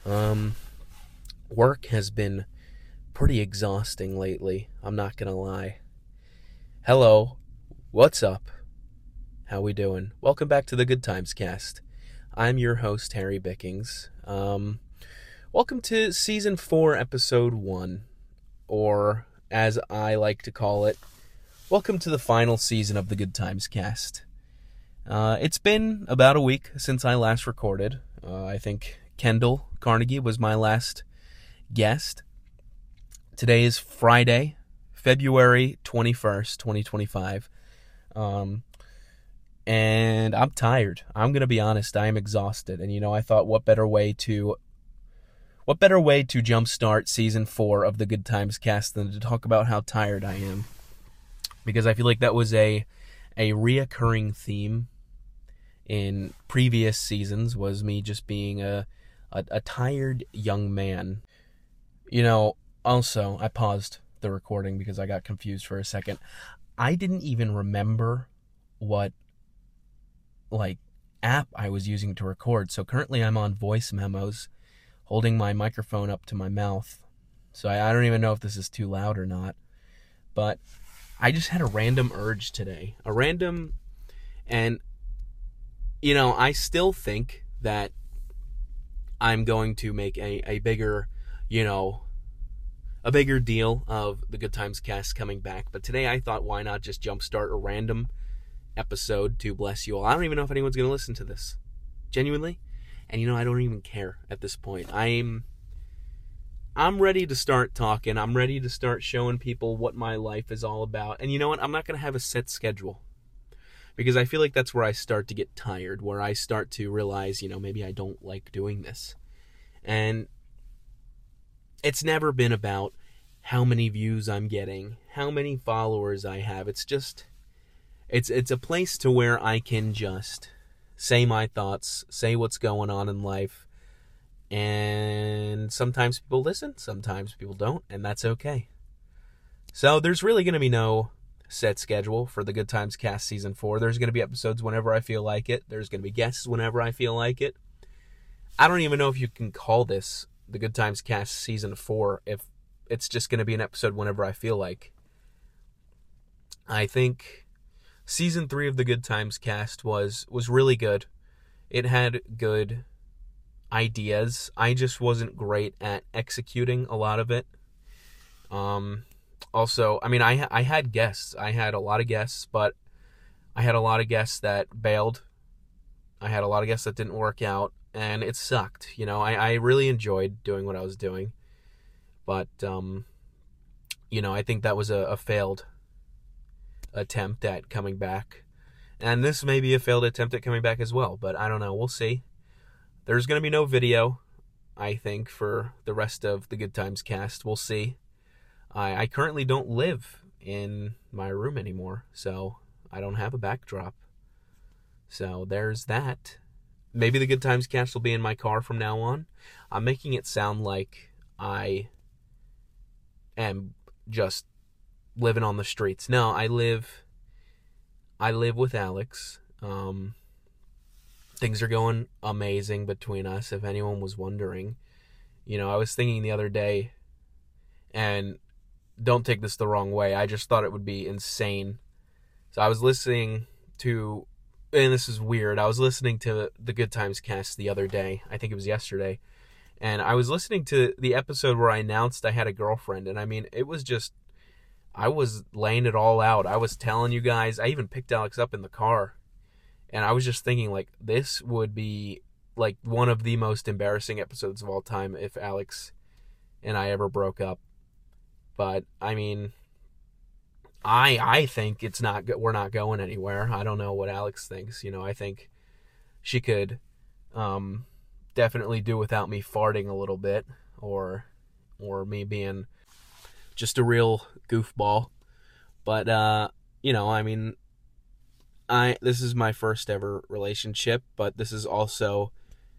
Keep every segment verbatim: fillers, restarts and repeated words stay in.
Um, work has been pretty exhausting lately. I'm not gonna lie. Hello, what's up? How we doing? Welcome back to the Good Times Cast. I'm your host, Harry Bickings. Um, welcome to Season four, Episode one, or as I like to call it, welcome to the final season of the Good Times Cast. Uh, it's been about a week since I last recorded. Uh, I think Kendall Carnegie was my last guest. Today is Friday, February twenty-first, twenty twenty-five. Um, and I'm tired. I'm going to be honest. I am exhausted. And, you know, I thought what better way to what better way to jumpstart season four of the Good Times Cast than to talk about how tired I am. Because I feel like that was a a reoccurring theme in previous seasons, was me just being a, a, a tired young man. You know, also, I paused the recording because I got confused for a second. I didn't even remember what, like, app I was using to record. So currently I'm on voice memos, holding my microphone up to my mouth. So I, I don't even know if this is too loud or not. But I just had a random urge today. A random... And, you know, I still think that I'm going to make a, a bigger, you know, a bigger deal of the Good Times Cast coming back. But today I thought, why not just jumpstart a random episode to bless you all. I don't even know if anyone's going to listen to this. Genuinely. And, you know, I don't even care at this point. I'm... I'm ready to start talking. I'm ready to start showing people what my life is all about. And you know what? I'm not going to have a set schedule. Because I feel like that's where I start to get tired. Where I start to realize, you know, maybe I don't like doing this. And it's never been about how many views I'm getting, how many followers I have. It's just, it's it's a place to where I can just say my thoughts, say what's going on in life. And sometimes people listen, sometimes people don't, and that's okay. So there's really going to be no set schedule for the Good Times Cast Season four. There's going to be episodes whenever I feel like it. There's going to be guests whenever I feel like it. I don't even know if you can call this the Good Times Cast Season four if it's just going to be an episode whenever I feel like. I think Season three of the Good Times Cast was, was really good. It had good ideas. I just wasn't great at executing a lot of it. Um... Also, I mean, I I had guests. I had a lot of guests, but I had a lot of guests that bailed. I had a lot of guests that didn't work out, and it sucked. You know, I, I really enjoyed doing what I was doing. But, um, you know, I think that was a, a failed attempt at coming back. And this may be a failed attempt at coming back as well, but I don't know. We'll see. There's going to be no video, I think, for the rest of the Good Times Cast. We'll see. I, I currently don't live in my room anymore, so I don't have a backdrop. So there's that. Maybe the Good Times Cast will be in my car from now on. I'm making it sound like I am just living on the streets. No, I live I live with Alex. Um, things are going amazing between us, if anyone was wondering. You know, I was thinking the other day, and don't take this the wrong way, I just thought it would be insane. So I was listening to, and this is weird, I was listening to the Good Times Cast the other day. I think it was yesterday. And I was listening to the episode where I announced I had a girlfriend. And I mean, it was just, I was laying it all out. I was telling you guys, I even picked Alex up in the car. And I was just thinking, like, this would be, like, one of the most embarrassing episodes of all time if Alex and I ever broke up. But, I mean, I I think it's not we're not going anywhere. I don't know what Alex thinks. You know, I think she could um, definitely do without me farting a little bit, or or me being just a real goofball. But, uh, you know, I mean, I this is my first ever relationship, but this is also,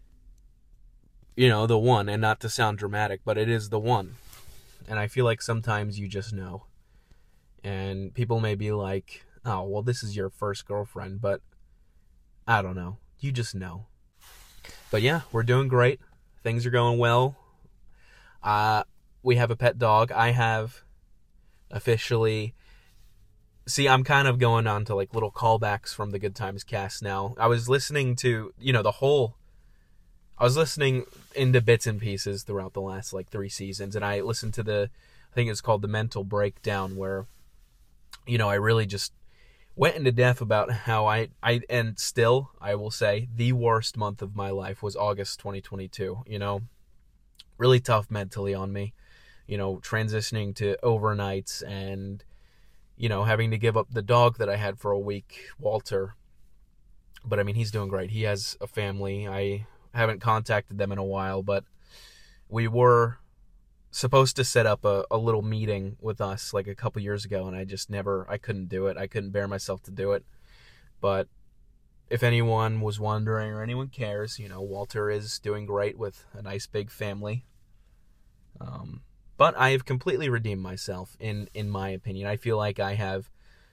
you know, the one. And not to sound dramatic, but it is the one. And I feel like sometimes you just know. And people may be like, oh, well, this is your first girlfriend. But I don't know. You just know. But yeah, we're doing great. Things are going well. Uh, we have a pet dog. I have officially... See, I'm kind of going on to like little callbacks from the Good Times cast now. I was listening to, you know, the whole... I was listening into bits and pieces throughout the last like three seasons, and I listened to the... I think it's called The Mental Breakdown, where, you know, I really just went into depth about how I... I and still, I will say, the worst month of my life was August twenty twenty-two, you know? Really tough mentally on me. You know, transitioning to overnights and... you know, having to give up the dog that I had for a week, Walter. But, I mean, he's doing great. He has a family. I haven't contacted them in a while, but we were supposed to set up a, a little meeting with us like a couple years ago, and I just never, I couldn't do it. I couldn't bear myself to do it. But if anyone was wondering or anyone cares, you know, Walter is doing great with a nice big family. Um... But I have completely redeemed myself, in, in my opinion. I feel like I have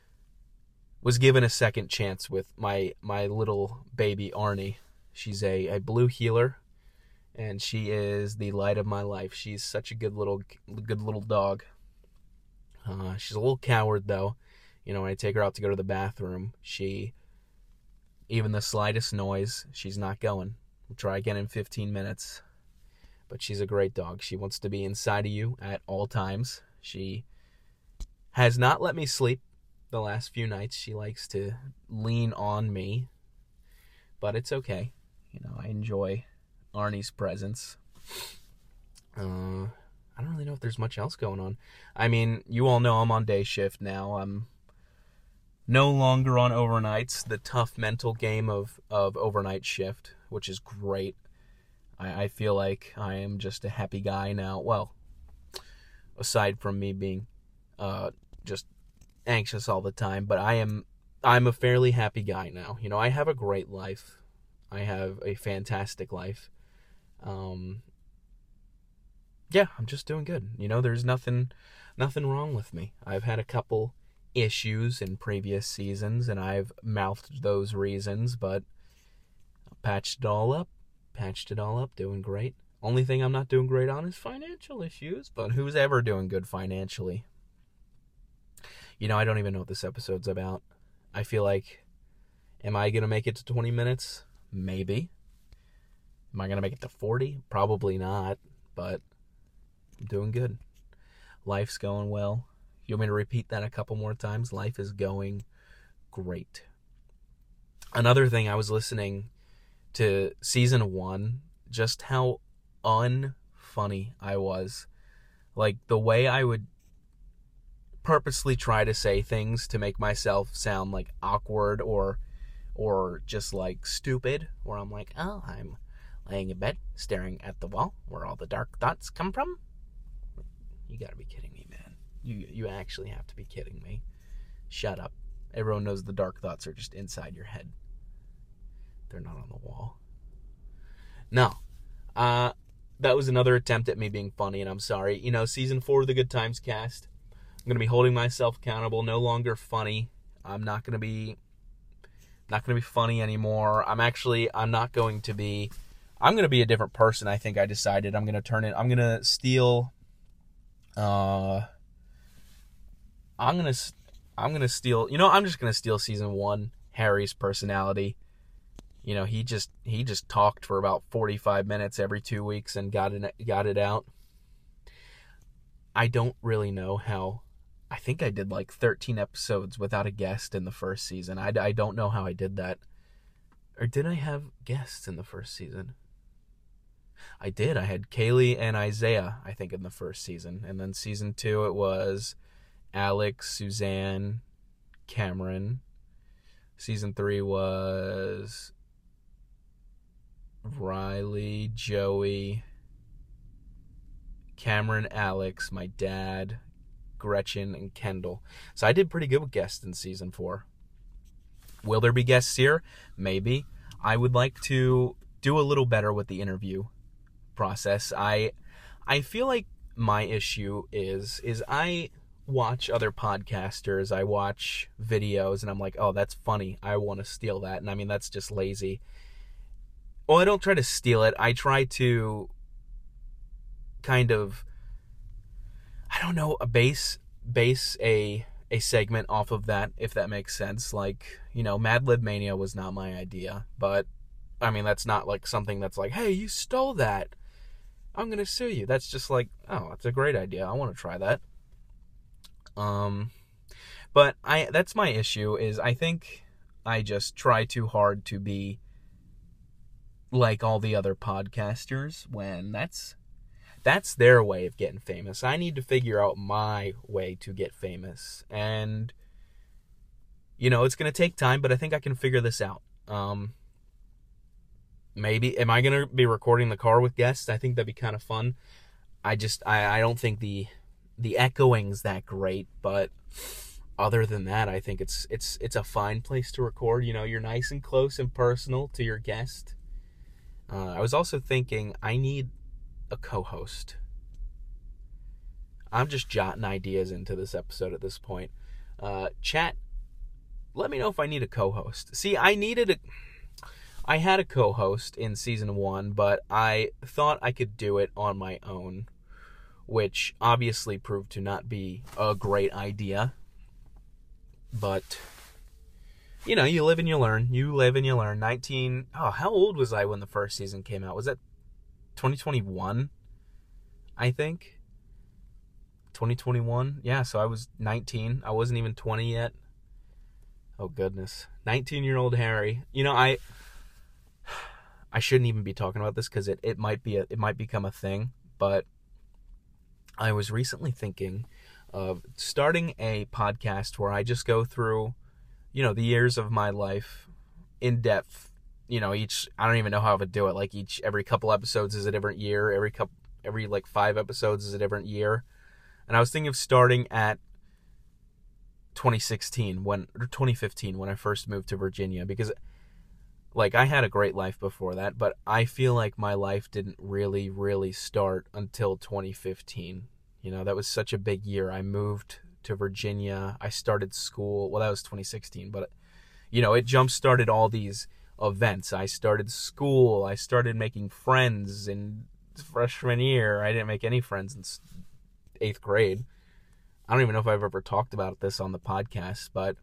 was given a second chance with my my little baby Arnie. She's a, a blue heeler, and she is the light of my life. She's such a good little good little dog. Uh, she's a little coward, though. You know, when I take her out to go to the bathroom, she, even the slightest noise, she's not going. We'll try again in fifteen minutes. But she's a great dog. She wants to be inside of you at all times. She has not let me sleep the last few nights. She likes to lean on me. But it's okay. You know, I enjoy Arnie's presence. Uh, I don't really know if there's much else going on. I mean, you all know I'm on day shift now. I'm no longer on overnights. The tough mental game of, of overnight shift, which is great. I, I feel like I am just a happy guy now. Well, aside from me being uh, just anxious all the time, but I am I'm a fairly happy guy now. You know, I have a great life. I have a fantastic life. Um, yeah, I'm just doing good. You know, there's nothing nothing wrong with me. I've had a couple issues in previous seasons, and I've mouthed those reasons, but I patched it all up. Patched it all up, doing great. Only thing I'm not doing great on is financial issues, but who's ever doing good financially? You know, I don't even know what this episode's about. I feel like, am I going to make it to twenty minutes? Maybe. Am I going to make it to forty? Probably not, but I'm doing good. Life's going well. You want me to repeat that a couple more times? Life is going great. Another thing, I was listening to season one, just how unfunny I was. Like, the way I would purposely try to say things to make myself sound like awkward or or just like stupid, where I'm like, oh, I'm laying in bed staring at the wall where all the dark thoughts come from. You gotta be kidding me, man. You you actually have to be kidding me. Shut up. Everyone knows the dark thoughts are just inside your head. They're not on the wall. No. Uh, that was another attempt at me being funny, and I'm sorry. You know, season four of the Good Times cast, I'm going to be holding myself accountable, no longer funny. I'm not going to be, not going to be funny anymore. I'm actually, I'm not going to be, I'm going to be a different person, I think I decided. I'm going to turn it, I'm going to steal, uh, I'm going to, I'm going to steal, you know, I'm just going to steal season one, Harry's personality. You know, he just he just talked for about forty-five minutes every two weeks and got it got it out. I don't really know how. I think I did like thirteen episodes without a guest in the first season. I, I don't know how I did that. Or did I have guests in the first season? I did. I had Kaylee and Isaiah, I think, in the first season. And then season two, it was Alex, Suzanne, Cameron. Season three was Riley, Joey, Cameron, Alex, my dad, Gretchen, and Kendall. So I did pretty good with guests in season four. Will there be guests here? Maybe. I would like to do a little better with the interview process. I I feel like my issue is is I watch other podcasters, I watch videos, and I'm like, oh, that's funny. I want to steal that. And I mean, that's just lazy. Well, I don't try to steal it. I try to kind of, I don't know, a base base a a segment off of that, if that makes sense. Like, you know, Mad Lib Mania was not my idea, but I mean, that's not like something that's like, hey, you stole that, I'm gonna sue you. That's just like, oh, that's a great idea, I want to try that. Um, but I that's my issue, is I think I just try too hard to be like all the other podcasters, when that's that's their way of getting famous. I need to figure out my way to get famous. And, you know, it's going to take time, but I think I can figure this out. Um, maybe, am I going to be recording the car with guests? I think that'd be kind of fun. I just, I, I don't think the the echoing's that great, but other than that, I think it's it's it's a fine place to record. You know, you're nice and close and personal to your guest. Uh, I was also thinking I need a co-host. I'm just jotting ideas into this episode at this point. Uh, chat, let me know if I need a co-host. See, I needed a... I had a co-host in season one, but I thought I could do it on my own, which obviously proved to not be a great idea. But, you know, you live and you learn. You live and you learn. nineteen... Oh, how old was I when the first season came out? Was that twenty twenty-one, I think? twenty twenty-one? Yeah, so I was nineteen. I wasn't even twenty yet. Oh, goodness. nineteen-year-old Harry. You know, I... I shouldn't even be talking about this because it, it might be a, it might become a thing, but I was recently thinking of starting a podcast where I just go through, you know, the years of my life in depth. You know, each, I don't even know how I would do it. Like each, every couple episodes is a different year. Every couple, every like five episodes is a different year. And I was thinking of starting at twenty sixteen when, or twenty fifteen when I first moved to Virginia, because like I had a great life before that, but I feel like my life didn't really, really start until twenty fifteen. You know, that was such a big year. I moved to Virginia. I started school. Well, that was twenty sixteen, but you know, it jump-started all these events. I started school. I started making friends in freshman year. I didn't make any friends in eighth grade. I don't even know if I've ever talked about this on the podcast, but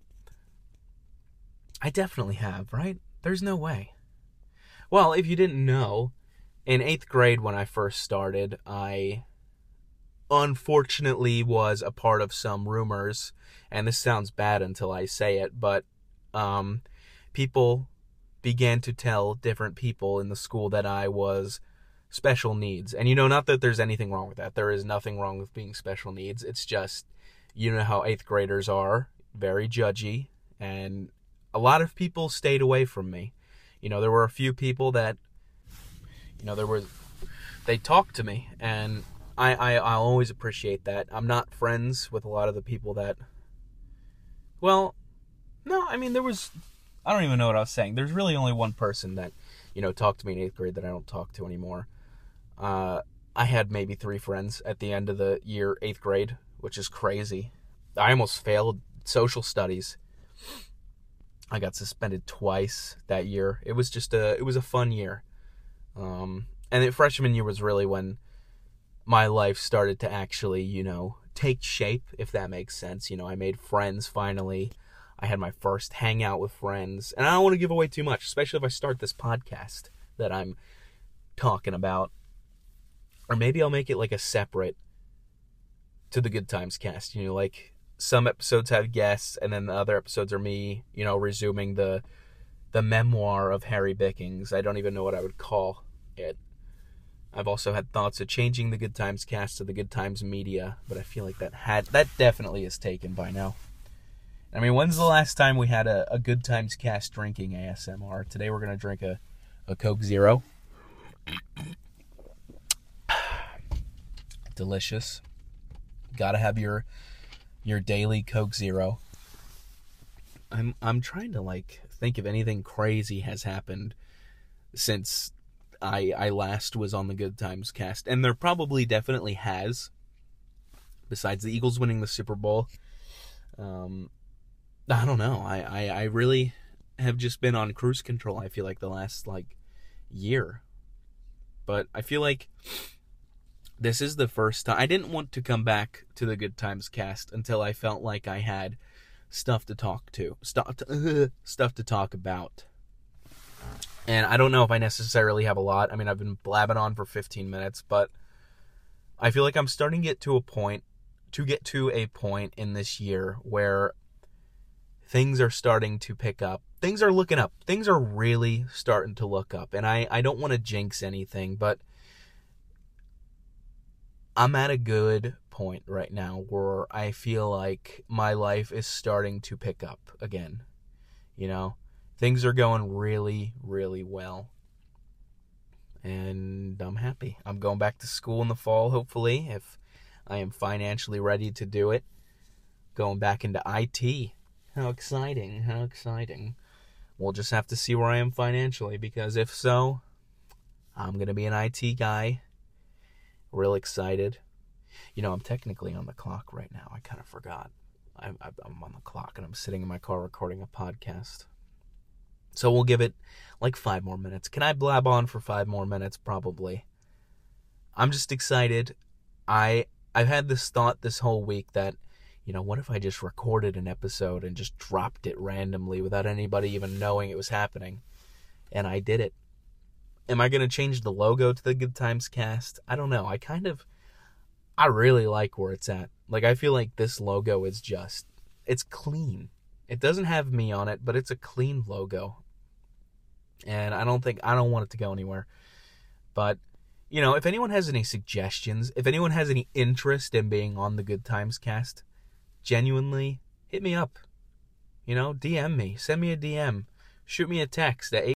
I definitely have, right? There's no way. Well, if you didn't know, in eighth grade when I first started, I unfortunately was a part of some rumors, and this sounds bad until I say it, but um, people began to tell different people in the school that I was special needs. And you know, not that there's anything wrong with that. There is nothing wrong with being special needs. It's just, you know how eighth graders are, very judgy, and a lot of people stayed away from me. You know, there were a few people that, you know, there was, they talked to me, and I, I, I'll always appreciate that. I'm not friends with a lot of the people that, well, no, I mean, there was, I don't even know what I was saying. There's really only one person that, you know, talked to me in eighth grade that I don't talk to anymore. Uh, I had maybe three friends at the end of the year, eighth grade, which is crazy. I almost failed social studies. I got suspended twice that year. It was just a, it was a fun year. Um, and the freshman year was really when my life started to actually, you know, take shape, if that makes sense. You know, I made friends finally. I had my first hangout with friends. And I don't want to give away too much, especially if I start this podcast that I'm talking about. Or maybe I'll make it like a separate to the Good Times cast. You know, like some episodes have guests, and then the other episodes are me, you know, resuming the the memoir of Harry Bickings. I don't even know what I would call it. I've also had thoughts of changing the Good Times cast to the Good Times Media, but I feel like that had that definitely is taken by now. I mean, when's the last time we had a, a Good Times cast drinking A S M R? Today we're going to drink a, a Coke Zero. Delicious. Gotta have your your daily Coke Zero. I'm I'm trying to like think if anything crazy has happened since I I last was on the Good Times cast, and there probably definitely has. Besides the Eagles winning the Super Bowl, um, I don't know. I, I I really have just been on cruise control. I feel like the last like year, but I feel like this is the first time. I didn't want to come back to the Good Times Cast until I felt like I had stuff to talk to, stuff to, uh, stuff to talk about. And I don't know if I necessarily have a lot. I mean, I've been blabbing on for fifteen minutes, but I feel like I'm starting to get to a point, to get to a point in this year where things are starting to pick up. Things are looking up. Things are really starting to look up. And I, I don't want to jinx anything, but I'm at a good point right now where I feel like my life is starting to pick up again. You know, things are going really, really well. And I'm happy. I'm going back to school in the fall, hopefully, if I am financially ready to do it. Going back into I T. How exciting, how exciting. We'll just have to see where I am financially, because if so, I'm going to be an I T guy. Real excited. You know, I'm technically on the clock right now. I kind of forgot. I'm, I'm on the clock, and I'm sitting in my car recording a podcast. So we'll give it like five more minutes. Can I blab on for five more minutes? Probably. I'm just excited. I, I've had this thought this whole week that, you know, what if I just recorded an episode and just dropped it randomly without anybody even knowing it was happening? And I did it. Am I going to change the logo to the Good Times Cast? I don't know. I kind of, I really like where it's at. Like, I feel like this logo is just, it's clean. It doesn't have me on it, but it's a clean logo. And I don't think, I don't want it to go anywhere. But, you know, if anyone has any suggestions, if anyone has any interest in being on the Good Times Cast, genuinely, hit me up. You know, D M me. Send me a D M. Shoot me a text at eight.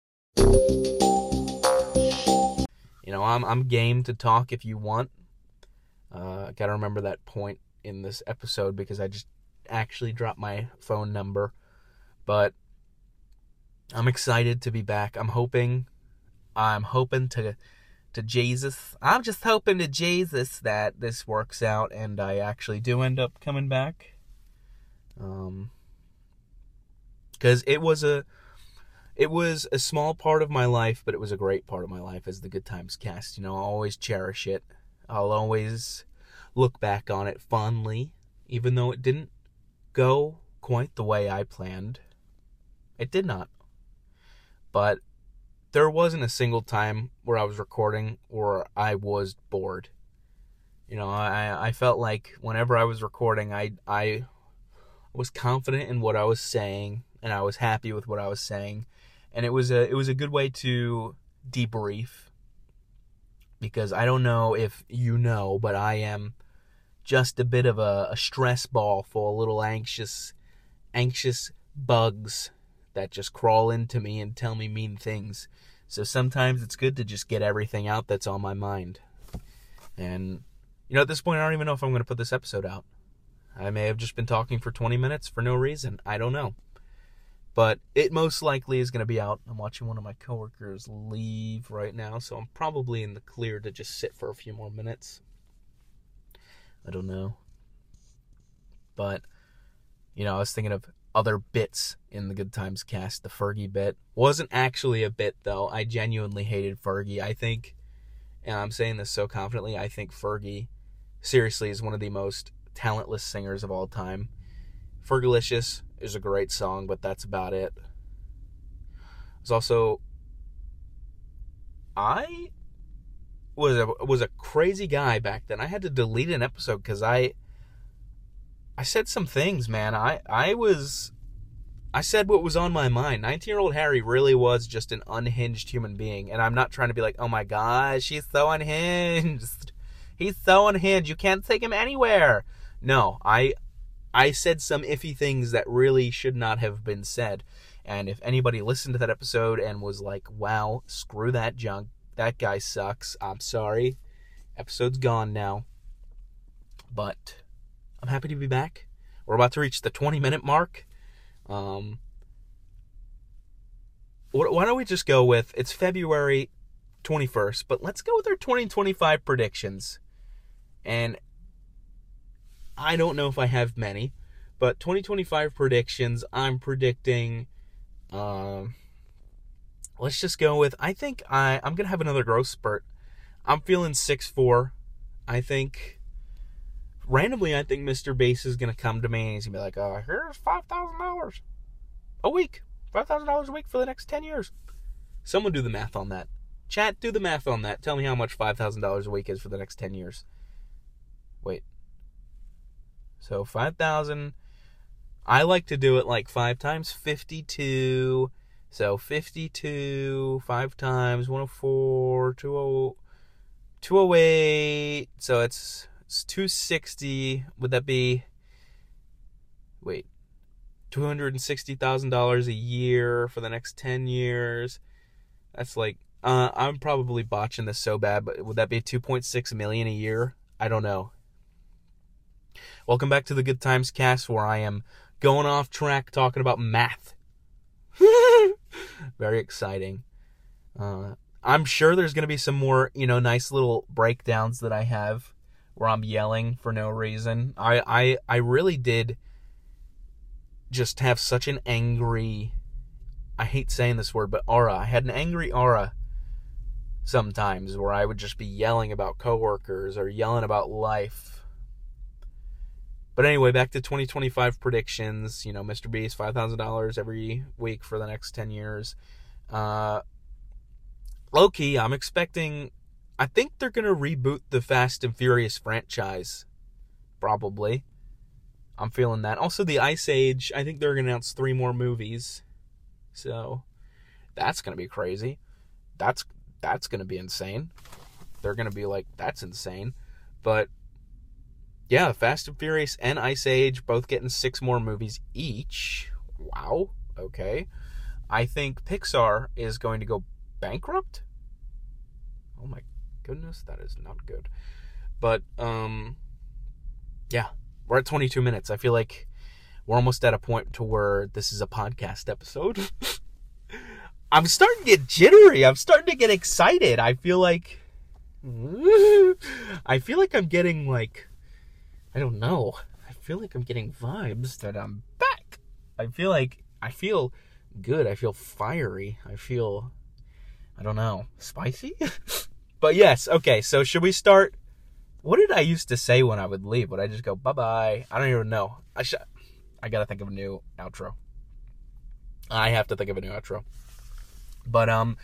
You know, I'm I'm game to talk if you want. Uh, gotta remember that point in this episode because I just actually dropped my phone number. But I'm excited to be back. I'm hoping, I'm hoping to, to Jesus. I'm just hoping to Jesus that this works out and I actually do end up coming back. Um, because it was a, it was a small part of my life, but it was a great part of my life as the Good Times Cast. You know, I'll always cherish it. I'll always look back on it fondly, even though it didn't go quite the way I planned. It did not. But there wasn't a single time where I was recording where I was bored. You know, I, I felt like whenever I was recording, I, I was confident in what I was saying, and I was happy with what I was saying. And it was a it was a good way to debrief, because I don't know if you know, but I am just a bit of a, a stress ball full of little anxious, anxious bugs that just crawl into me and tell me mean things. So sometimes it's good to just get everything out that's on my mind. And, you know, at this point, I don't even know if I'm going to put this episode out. I may have just been talking for twenty minutes for no reason. I don't know. But it most likely is going to be out. I'm watching one of my coworkers leave right now, so I'm probably in the clear to just sit for a few more minutes. I don't know. But, you know, I was thinking of other bits in the Good Times Cast. The Fergie bit wasn't actually a bit, though. I genuinely hated Fergie. I think, and I'm saying this so confidently, I think Fergie, seriously, is one of the most talentless singers of all time. Fergalicious is a great song, but that's about it. There's also, I was a, was a crazy guy back then. I had to delete an episode because I I said some things, man. I, I was, I said what was on my mind. nineteen-year-old Harry really was just an unhinged human being. And I'm not trying to be like, oh my gosh, he's so unhinged. He's so unhinged. You can't take him anywhere. No, I, I said some iffy things that really should not have been said. And if anybody listened to that episode and was like, wow, screw that junk, that guy sucks, I'm sorry. Episode's gone now. But I'm happy to be back. We're about to reach the twenty minute mark. Um, why don't we just go with, it's February twenty-first, but let's go with our twenty twenty-five predictions. And I don't know if I have many, but twenty twenty-five predictions, I'm predicting, um, let's just go with, I think I, I'm going to have another growth spurt. I'm feeling six foot four. I think, randomly, I think Mister Beast is going to come to me and he's going to be like, oh, here's five thousand dollars a week. five thousand dollars a week for the next ten years. Someone do the math on that. Chat, do the math on that. Tell me how much five thousand dollars a week is for the next ten years. Wait. So five thousand dollars. I like to do it like five times fifty-two. So fifty-two, five times one hundred four, two oh eight. So it's, it's two hundred sixty. Would that be... Wait. two hundred sixty thousand dollars a year for the next ten years. That's like... Uh, I'm probably botching this so bad, but would that be two point six million dollars a year? I don't know. Welcome back to the Good Times Cast, where I am going off track talking about math. Very exciting. Uh, I'm sure there's going to be some more, you know, nice little breakdowns that I have where I'm yelling for no reason. I, I, I really did just have such an angry, I hate saying this word, but aura. I had an angry aura sometimes where I would just be yelling about coworkers or yelling about life. But anyway, back to twenty twenty-five predictions. You know, Mister Beast, five thousand dollars every week for the next ten years. Uh, low-key, I'm expecting... I think they're going to reboot the Fast and Furious franchise. Probably. I'm feeling that. Also, the Ice Age, I think they're going to announce three more movies. So, that's going to be crazy. That's, that's going to be insane. They're going to be like, that's insane. But... yeah, Fast and Furious and Ice Age both getting six more movies each. Wow. Okay. I think Pixar is going to go bankrupt. Oh my goodness, that is not good. But, um, yeah, we're at twenty-two minutes. I feel like we're almost at a point to where this is a podcast episode. I'm starting to get jittery. I'm starting to get excited. I feel like... I feel like I'm getting, like... I don't know. I feel like I'm getting vibes that I'm back. I feel like, I feel good. I feel fiery. I feel, I don't know, spicy? But yes, okay, so should we start? What did I used to say when I would leave? Would I just go, bye-bye? I don't even know. I should, I gotta think of a new outro. I have to think of a new outro. But, um,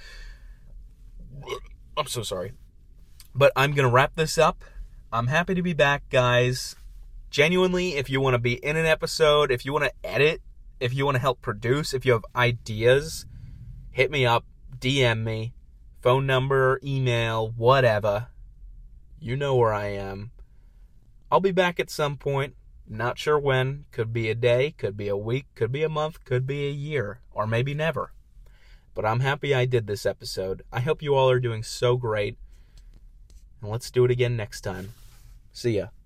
I'm so sorry. But I'm gonna wrap this up. I'm happy to be back, guys. Genuinely, if you want to be in an episode, if you want to edit, if you want to help produce, if you have ideas, hit me up, D M me, phone number, email, whatever. You know where I am. I'll be back at some point. Not sure when. Could be a day, could be a week, could be a month, could be a year, or maybe never. But I'm happy I did this episode. I hope you all are doing so great. And let's do it again next time. See ya.